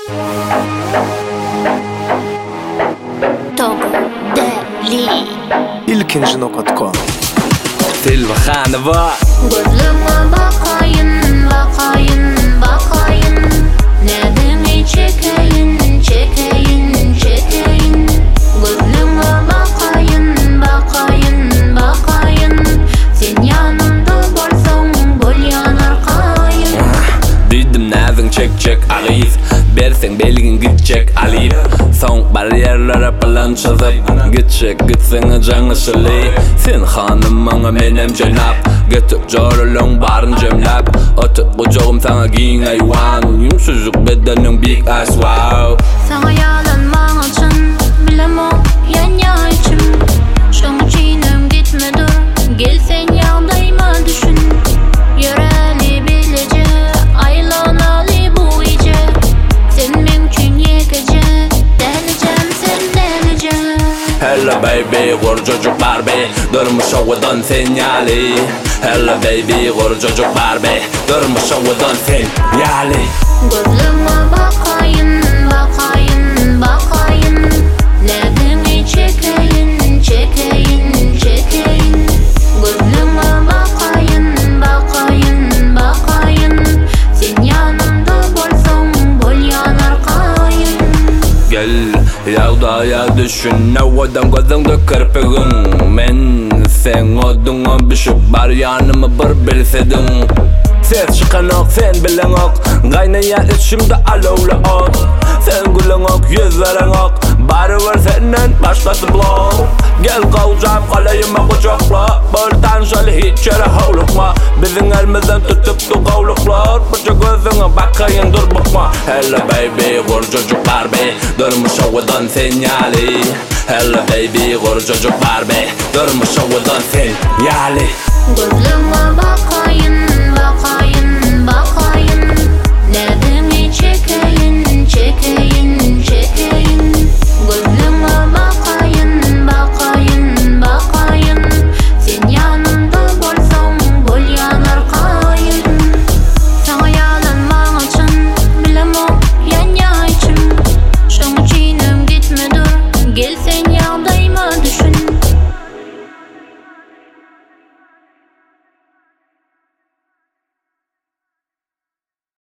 İlkinci nokta.com Tilva Khanova Gözlüme bakayın, bakayın, bakayın. Nedeni çekeyim, çekeyim, çekeyim. Gözlüme bakayın, bakayın, bakayın. Sen yanımda bolsang, bol yanar kayın. Dedim nazın çek arif Bersen belgin gidecek alip Son bariyerlere plan çözüp gitsen canı şili Sen hanım bana benim cenap Getir jorulun barın cemlap Otup kucağım sana giyin ayvan Yumuşacık bedenin big ass wow Sana yalanmak için bilemem yan içim. Şunu çiğnem gitme dur, gel sen yanımdayma düşün. Yöreli bilece, aylanalı bu iyice. Sen benim için yekece, deleceğim sen delece. Hello baby, vur çocuk Barbie Durmuş ovadan sinyali Hello baby, vur çocuk Barbie Durmuş ovadan sinyali Gözlüme bakayın, bakayın, bakayın. Nedeni çekeyim, çekeyim, çekeyim. Gözlüme bakayın, bakayın, bakayın. Sen yanımda bolsang, bol yanar kayın. Gel yağdaya düşün Avadan gözümde kırpığın Men sen oduna bişip bar yanımı bir bilsedin Ses çıkan ok sen bilen ok Kaynaya içimde alovlu ok Sen gülün ok yüz veren ok Bari var senden başkası blok Gel kavcam kalayıma kucakla Bölten şöyle hiç yere havlukma Bizim elimizden tutup du kavluklar Bıçak gözüne bakayın dur bakma Hello baby vur çocuk Barbie Durmuş ovadan sinyali Hello baby vur çocuk Barbie Durmuş ovadan sinyali Gözlüme